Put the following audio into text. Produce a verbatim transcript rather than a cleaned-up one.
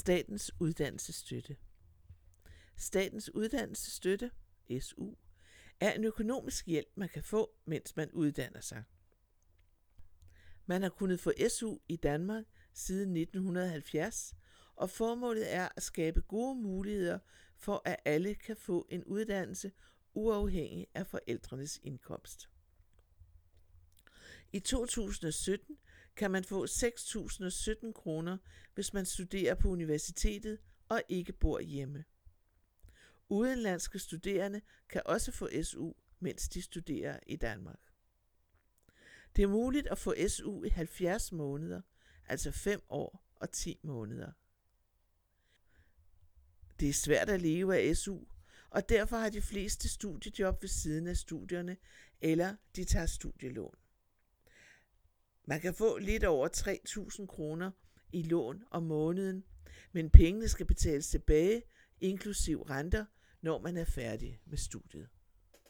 Statens uddannelsesstøtte. Statens uddannelsesstøtte, S U, er en økonomisk hjælp, man kan få, mens man uddanner sig. Man har kunnet få S U i Danmark siden nitten halvfjerds, og formålet er at skabe gode muligheder for, at alle kan få en uddannelse uafhængig af forældrenes indkomst. I to tusind og sytten kan man få seks tusind og sytten kroner, hvis man studerer på universitetet og ikke bor hjemme. Udenlandske studerende kan også få S U, mens de studerer i Danmark. Det er muligt at få S U i halvfjerds måneder, altså fem år og ti måneder. Det er svært at leve af S U, og derfor har de fleste studiejob ved siden af studierne, eller de tager studielån. Man kan få lidt over tre tusind kroner i lån om måneden, men pengene skal betales tilbage, inklusiv renter, når man er færdig med studiet.